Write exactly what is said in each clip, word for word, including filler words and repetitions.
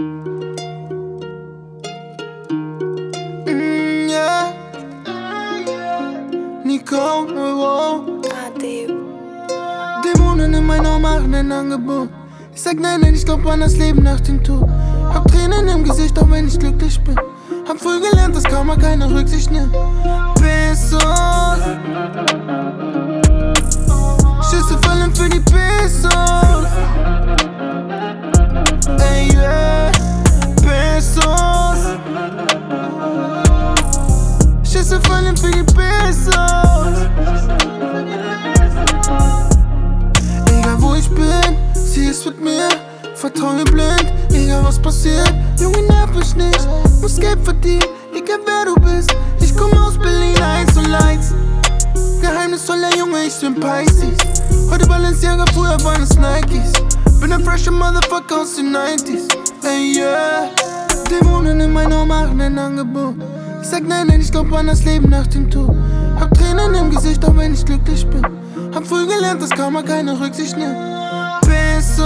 Mm, yeah. Nico, wow. Dämonen in meiner machen ein Angebot. Ich sag nein, denn ich glaub an das Leben nach dem Tod. Hab Tränen im Gesicht, auch wenn ich glücklich bin. Hab früh gelernt, dass kaum mal keine Rücksicht nimmt. Pesos. Schüsse fallen für die Pesos. Ey, yeah. Pesos. Schüsse fallen für die Pesos. Egal wo ich bin, sie ist mit mir. Vertraue blind, egal was passiert. Junge, nerv mich nicht, muss Geld verdienen, egal wer du bist. Ich komm aus Berlin, eins und eins. Geheimnisvoller Junge, ich bin Pisces. Heute Balenciaga, früher waren es Nikes. Bin ein fresher Motherfucker aus den neunziger. Ey, yeah. Dämonen in meiner machen ein Angebot. Ich sag nein, denn ich glaub an das Leben nach dem Tod. Hab Tränen im Gesicht, auch wenn ich glücklich bin. Hab früh gelernt, dass kaum mal keine Rücksicht nimmt. Pesos.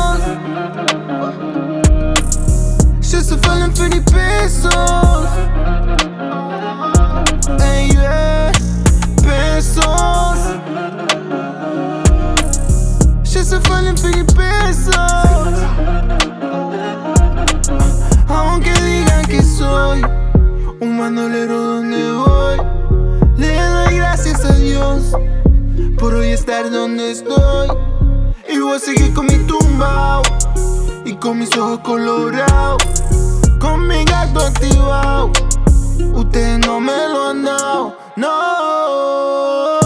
Schüsse fallen für die Pesos. Ey, yeah. Pesos. Schüsse fallen für die Pesos. Aunque digan que soy un bandolero donde voy, le doy gracias a Dios por hoy estar donde estoy. Y voy a seguir con mi tumbao y con mis ojos colorados, con mi gato activado. Ustedes no me lo han dado, no.